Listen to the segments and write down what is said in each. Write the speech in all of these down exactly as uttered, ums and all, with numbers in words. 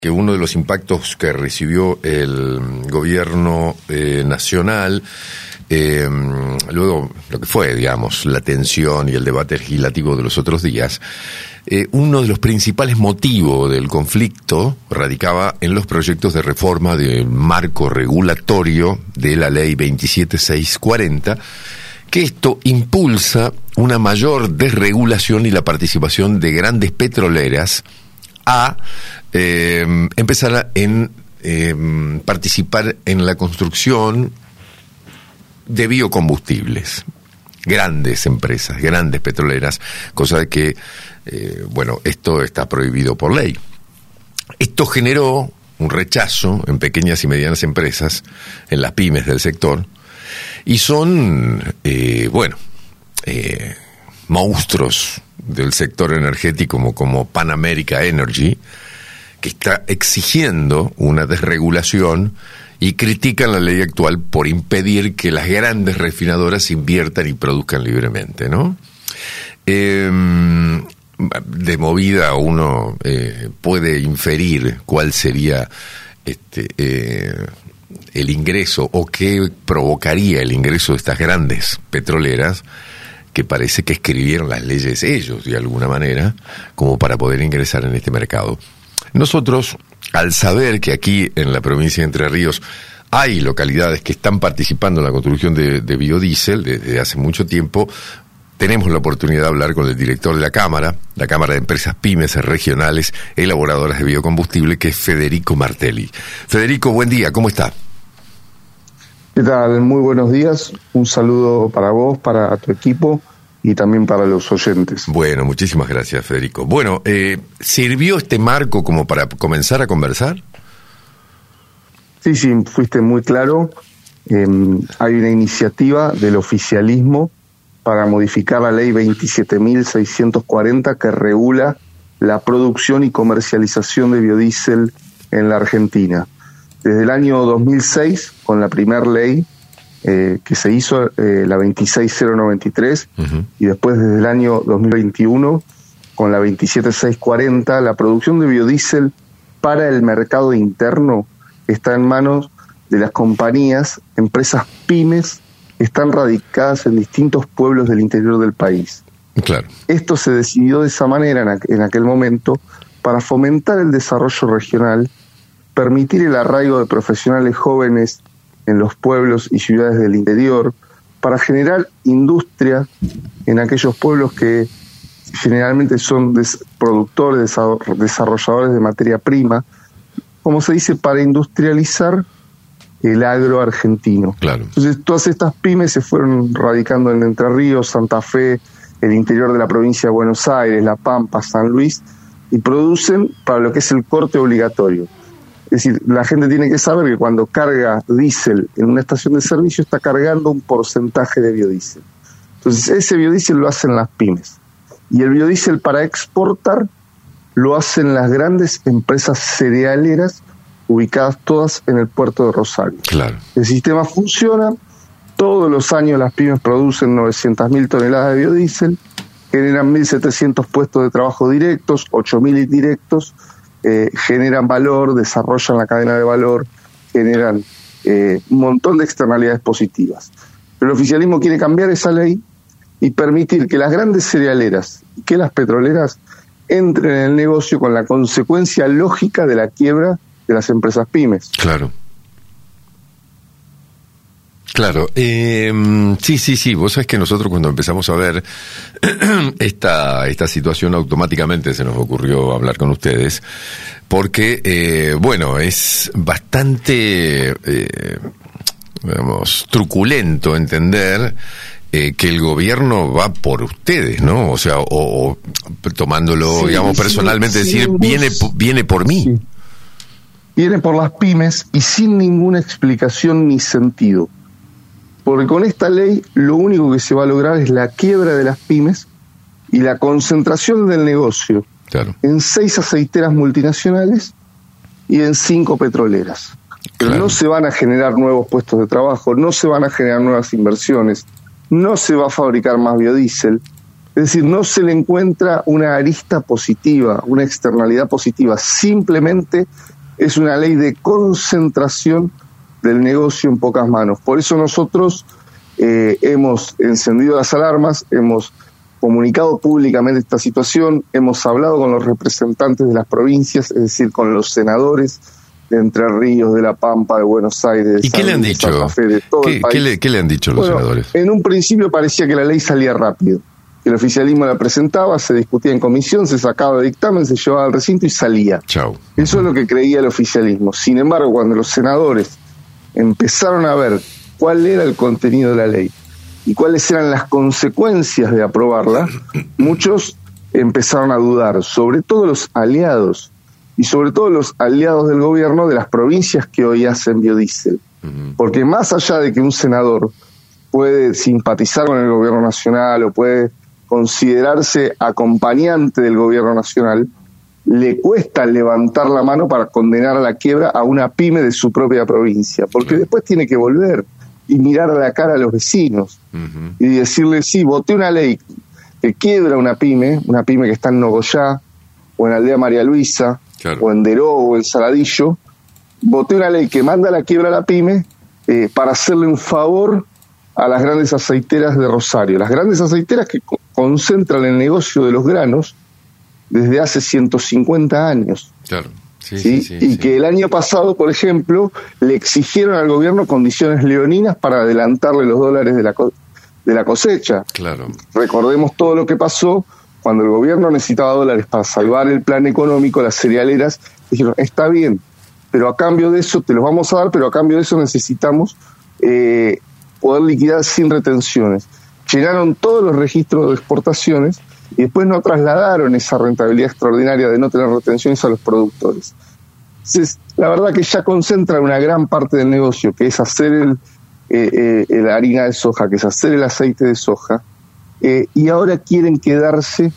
que uno de los impactos que recibió el gobierno eh, nacional, eh, luego lo que fue, digamos, la tensión y el debate legislativo de los otros días, eh, uno de los principales motivos del conflicto radicaba en los proyectos de reforma del marco regulatorio de la ley veintisiete mil seiscientos cuarenta, que esto impulsa una mayor desregulación y la participación de grandes petroleras a eh, empezar a en, eh, participar en la construcción de biocombustibles. Grandes empresas, grandes petroleras, cosa de que, eh, bueno, esto está prohibido por ley. Esto generó un rechazo en pequeñas y medianas empresas, en las pymes del sector, y son, eh, bueno, eh, monstruos del sector energético como, como Pan America Energy, que está exigiendo una desregulación y critican la ley actual por impedir que las grandes refinadoras inviertan y produzcan libremente, ¿no? Eh, de movida uno eh, puede inferir cuál sería este eh, el ingreso o qué provocaría el ingreso de estas grandes petroleras, que parece que escribieron las leyes ellos de alguna manera como para poder ingresar en este mercado. Nosotros, al saber que aquí en la provincia de Entre Ríos hay localidades que están participando en la construcción de, de biodiesel desde hace mucho tiempo, tenemos la oportunidad de hablar con el director de la Cámara, la Cámara de Empresas Pymes Regionales Elaboradoras de Biocombustible, que es Federico Martelli. Federico, buen día, ¿cómo está? ¿Qué tal? Muy buenos días. Un saludo para vos, para tu equipo y también para los oyentes. Bueno, muchísimas gracias, Federico. Bueno, eh, ¿sirvió este marco como para comenzar a conversar? Sí, sí, fuiste muy claro. Eh, hay una iniciativa del oficialismo para modificar la ley veintisiete mil seiscientos cuarenta que regula la producción y comercialización de biodiesel en la Argentina. Desde el año dos mil seis, con la primera ley eh, que se hizo, eh, la veintiséis mil noventa y tres, uh-huh. y después desde el año dos mil veintiuno, con la veintisiete mil seiscientos cuarenta, la producción de biodiesel para el mercado interno está en manos de las compañías, empresas pymes, que están radicadas en distintos pueblos del interior del país. Claro. Esto se decidió de esa manera en, aqu- en aquel momento para fomentar el desarrollo regional, permitir el arraigo de profesionales jóvenes en los pueblos y ciudades del interior, para generar industria en aquellos pueblos que generalmente son des- productores, desa- desarrolladores de materia prima, como se dice, para industrializar el agro argentino. Claro. Entonces, todas estas pymes se fueron radicando en Entre Ríos, Santa Fe, el interior de la provincia de Buenos Aires, La Pampa, San Luis, y producen para lo que es el corte obligatorio. Es decir, la gente tiene que saber que cuando carga diésel en una estación de servicio está cargando un porcentaje de biodiesel. Entonces, ese biodiesel lo hacen las pymes. Y el biodiesel para exportar lo hacen las grandes empresas cerealeras ubicadas todas en el puerto de Rosario. Claro. El sistema funciona, todos los años las pymes producen novecientas mil toneladas de biodiesel, generan mil setecientos puestos de trabajo directos, ocho mil indirectos, eh, generan valor, desarrollan la cadena de valor, generan eh, un montón de externalidades positivas. Pero el oficialismo quiere cambiar esa ley y permitir que las grandes cerealeras y que las petroleras entren en el negocio con la consecuencia lógica de la quiebra de las empresas pymes. Claro. Claro, eh, sí, sí, sí, vos sabés que nosotros cuando empezamos a ver esta esta situación automáticamente se nos ocurrió hablar con ustedes, porque, eh, bueno, es bastante, eh, digamos, truculento entender eh, que el gobierno va por ustedes, ¿no? O sea, o, o tomándolo, sí, digamos, sí, personalmente, sí, decir, sí, viene, viene por mí. Sí. Viene por las pymes y sin ninguna explicación ni sentido. Porque con esta ley lo único que se va a lograr es la quiebra de las pymes y la concentración del negocio, claro, en seis aceiteras multinacionales y en cinco petroleras. Pero claro, no se van a generar nuevos puestos de trabajo, no se van a generar nuevas inversiones, no se va a fabricar más biodiesel, Es decir, no se le encuentra una arista positiva, una externalidad positiva. Simplemente es una ley de concentración del negocio en pocas manos. Por eso nosotros eh, hemos encendido las alarmas, hemos comunicado públicamente esta situación, hemos hablado con los representantes de las provincias, es decir, con los senadores de Entre Ríos, de La Pampa, de Buenos Aires, de ¿Y qué le han dicho? Santa Fe, de todo ¿Qué, el país. ¿qué, le, ¿Qué le han dicho los bueno, senadores? En un principio parecía que la ley salía rápido. El oficialismo la presentaba, se discutía en comisión, se sacaba de dictamen, se llevaba al recinto y salía. Chau. Eso es lo que creía el oficialismo. Sin embargo, cuando los senadores empezaron a ver cuál era el contenido de la ley y cuáles eran las consecuencias de aprobarla, muchos empezaron a dudar, sobre todo los aliados, y sobre todo los aliados del gobierno de las provincias que hoy hacen biodiesel. Uh-huh. Porque más allá de que un senador puede simpatizar con el gobierno nacional o puede considerarse acompañante del gobierno nacional, le cuesta levantar la mano para condenar a la quiebra a una pyme de su propia provincia, porque después tiene que volver y mirar a la cara a los vecinos uh-huh. y decirle, sí, voté una ley que quiebra una pyme, una pyme que está en Nogoyá, o en Aldea María Luisa, claro. o en Deró, o en Saladillo, voté una ley que manda a la quiebra a la pyme eh, para hacerle un favor a las grandes aceiteras de Rosario. Las grandes aceiteras que co- concentran el negocio de los granos desde hace ciento cincuenta años. Claro. Sí, ¿sí? Sí, sí, y sí. que el año pasado, por ejemplo, le exigieron al gobierno condiciones leoninas para adelantarle los dólares de la, co- de la cosecha. Claro. Recordemos todo lo que pasó cuando el gobierno necesitaba dólares para salvar el plan económico. Las cerealeras dijeron, está bien, pero a cambio de eso te los vamos a dar, pero a cambio de eso necesitamos eh, poder liquidar sin retenciones. Llenaron todos los registros de exportaciones y después no trasladaron esa rentabilidad extraordinaria de no tener retenciones a los productores. Entonces, la verdad que ya concentra una gran parte del negocio, que es hacer el, eh, eh, la harina de soja, que es hacer el aceite de soja, eh, y ahora quieren quedarse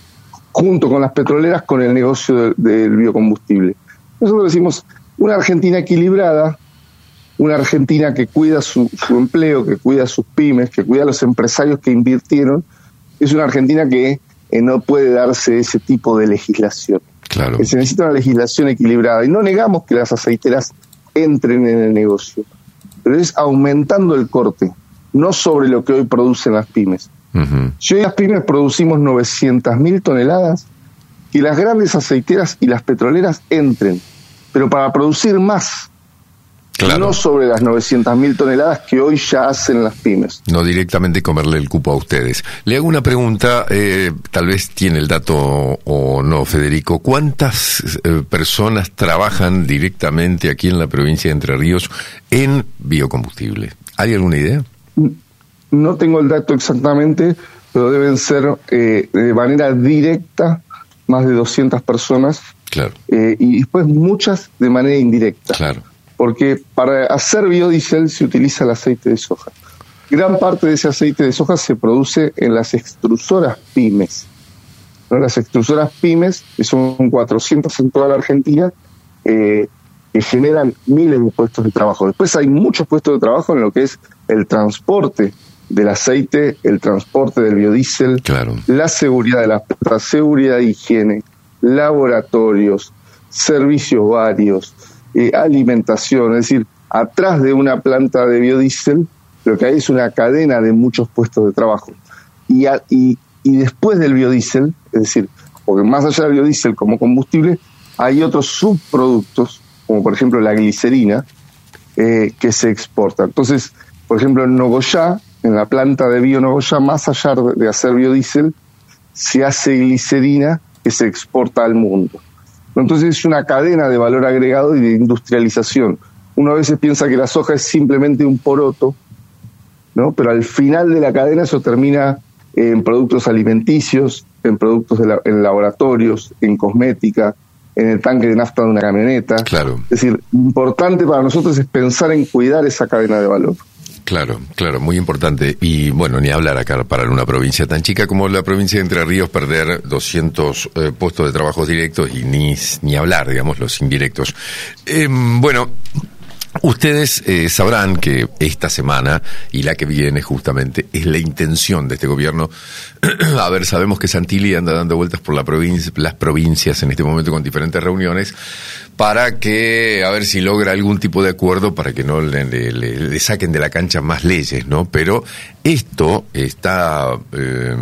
junto con las petroleras con el negocio del, del biocombustible. Nosotros decimos, una Argentina equilibrada, una Argentina que cuida su, su empleo, que cuida sus pymes, que cuida a los empresarios que invirtieron, es una Argentina que eh, no puede darse ese tipo de legislación. Claro. Que se necesita una legislación equilibrada. Y no negamos que las aceiteras entren en el negocio, pero es aumentando el corte, no sobre lo que hoy producen las pymes. Uh-huh. Si hoy las pymes producimos novecientas mil toneladas, que las grandes aceiteras y las petroleras entren, pero para producir más. Claro. No sobre las novecientas mil toneladas que hoy ya hacen las pymes. No directamente comerle el cupo a ustedes. Le hago una pregunta, eh, tal vez tiene el dato o no, Federico. ¿Cuántas eh, personas trabajan directamente aquí en la provincia de Entre Ríos en biocombustible? ¿Hay alguna idea? No tengo el dato exactamente, pero deben ser eh, de manera directa más de doscientas personas. Claro. Eh, y después muchas de manera indirecta. Claro. Porque para hacer biodiesel se utiliza el aceite de soja. Gran parte de ese aceite de soja se produce en las extrusoras pymes. ¿No? Las extrusoras pymes, que son cuatrocientas en toda la Argentina, eh, que generan miles de puestos de trabajo. Después hay muchos puestos de trabajo en lo que es el transporte del aceite, el transporte del biodiesel, claro. la seguridad de la la seguridad de higiene, laboratorios, servicios varios, Eh, alimentación, es decir, atrás de una planta de biodiesel lo que hay es una cadena de muchos puestos de trabajo. Y, a, y, y después del biodiesel, es decir, porque más allá del biodiesel como combustible, hay otros subproductos, como por ejemplo la glicerina, eh, que se exporta. Entonces, por ejemplo, en Nogoyá, en la planta de Bio Nogoyá, más allá de hacer biodiesel, se hace glicerina que se exporta al mundo. Entonces es una cadena de valor agregado y de industrialización. Uno a veces piensa que la soja es simplemente un poroto, ¿no? Pero al final de la cadena eso termina en productos alimenticios, en productos de la, en laboratorios, en cosmética, en el tanque de nafta de una camioneta. Claro. Es decir, importante para nosotros es pensar en cuidar esa cadena de valor. Claro, claro, muy importante. Y bueno, ni hablar acá para una provincia tan chica como la provincia de Entre Ríos, perder doscientos eh, puestos de trabajo directos y ni, ni hablar, digamos, los indirectos. Eh, bueno, Ustedes eh, sabrán que esta semana y la que viene justamente es la intención de este gobierno. A ver, sabemos que Santilli anda dando vueltas por la provincia, las provincias en este momento con diferentes reuniones para que, a ver si logra algún tipo de acuerdo para que no le, le, le saquen de la cancha más leyes, ¿no? Pero esto está, eh,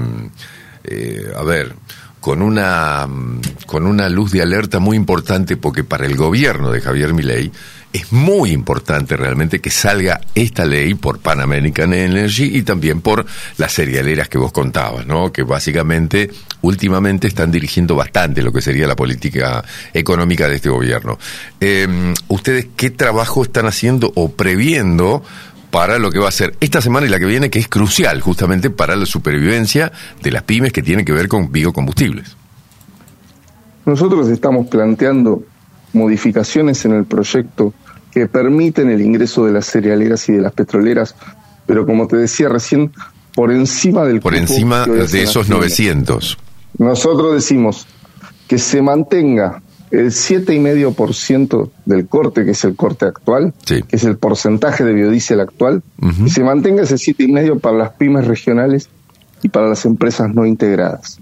eh, a ver... con una con una luz de alerta muy importante, porque para el gobierno de Javier Milei es muy importante realmente que salga esta ley por Pan American Energy y también por las cerealeras que vos contabas, ¿no? Que básicamente últimamente están dirigiendo bastante lo que sería la política económica de este gobierno. Eh, ¿Ustedes qué trabajo están haciendo o previendo para lo que va a ser esta semana y la que viene, que es crucial justamente para la supervivencia de las pymes que tienen que ver con biocombustibles? Nosotros estamos planteando modificaciones en el proyecto que permiten el ingreso de las cerealeras y de las petroleras, pero como te decía recién, por encima del por encima de esos novecientos. Nosotros decimos que se mantenga el siete coma cinco por ciento del corte, que es el corte actual, sí, que es el porcentaje de biodiesel actual, uh-huh, y se mantenga ese siete coma cinco para las pymes regionales y para las empresas no integradas.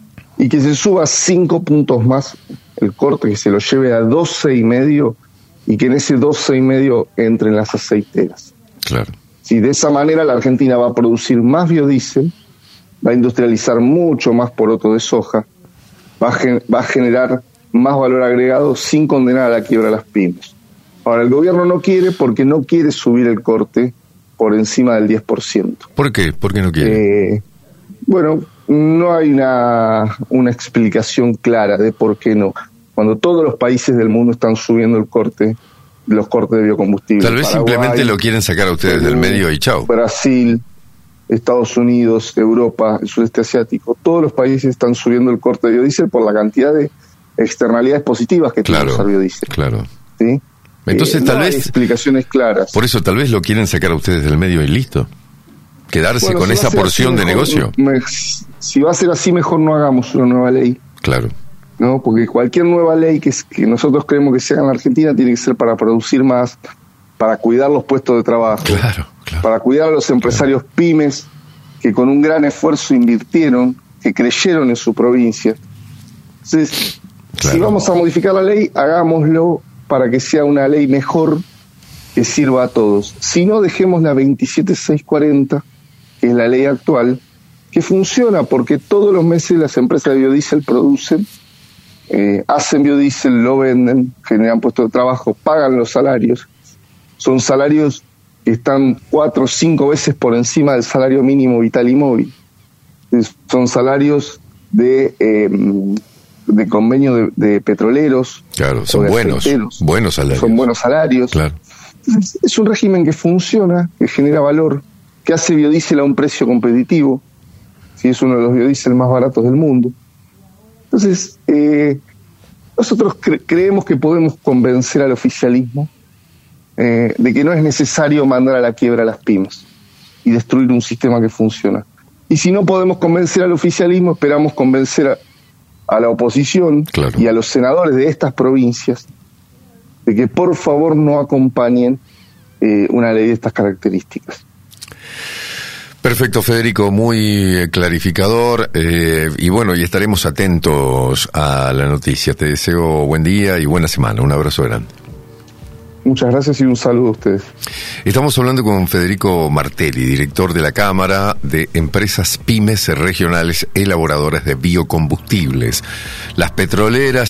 Y que se suba cinco puntos más el corte, que se lo lleve a doce coma cinco, y que en ese doce coma cinco entren las aceiteras. Claro. Si de esa manera la Argentina va a producir más biodiesel, va a industrializar mucho más poroto de soja, va a, gen- va a generar más valor agregado sin condenar a la quiebra a las pymes. Ahora, el gobierno no quiere porque no quiere subir el corte por encima del diez por ciento. ¿Por qué? ¿Por qué no quiere? Eh, bueno, no hay una, una explicación clara de por qué no. Cuando todos los países del mundo están subiendo el corte, los cortes de biocombustible. Tal vez Paraguay, simplemente lo quieren sacar a ustedes Perú, del medio y chao. Brasil, Estados Unidos, Europa, el sudeste asiático, todos los países están subiendo el corte de biodiesel por la cantidad de externalidades positivas que claro, tiene el biodiesel. Claro. ¿Sí? Entonces eh, tal no vez hay explicaciones claras. Por eso tal vez lo quieren sacar a ustedes del medio y listo. Quedarse bueno, con si esa porción así, de mejor, negocio. Me, si va a ser así, mejor no hagamos una nueva ley. Claro. No, porque cualquier nueva ley que, que nosotros creemos que se haga en la Argentina tiene que ser para producir más, para cuidar los puestos de trabajo, claro, claro, para cuidar a los empresarios claro. pymes que con un gran esfuerzo invirtieron, que creyeron en su provincia. Entonces, claro. si vamos a modificar la ley, hagámoslo para que sea una ley mejor, que sirva a todos. Si no, dejemos la veintisiete mil seiscientos cuarenta, que es la ley actual, que funciona porque todos los meses las empresas de biodiesel producen, eh, hacen biodiesel, lo venden, generan puestos de trabajo, pagan los salarios. Son salarios que están cuatro o cinco veces por encima del salario mínimo vital y móvil. Son salarios de eh, de convenio de, de petroleros. Claro, son buenos, buenos salarios. Son buenos salarios. Claro. Entonces, es un régimen que funciona, que genera valor, que hace biodiesel a un precio competitivo. Sí, es uno de los biodiesel más baratos del mundo. Entonces, eh, nosotros cre- creemos que podemos convencer al oficialismo eh, de que no es necesario mandar a la quiebra a las pymes y destruir un sistema que funciona. Y si no podemos convencer al oficialismo, esperamos convencer a, a la oposición claro. y a los senadores de estas provincias de que por favor no acompañen eh, una ley de estas características. Perfecto, Federico, muy clarificador, eh, y bueno, y estaremos atentos a la noticia. Te deseo buen día y buena semana. Un abrazo grande. Muchas gracias y un saludo a ustedes. Estamos hablando con Federico Martelli, director de la Cámara de Empresas Pymes Regionales Elaboradoras de Biocombustibles. Las petroleras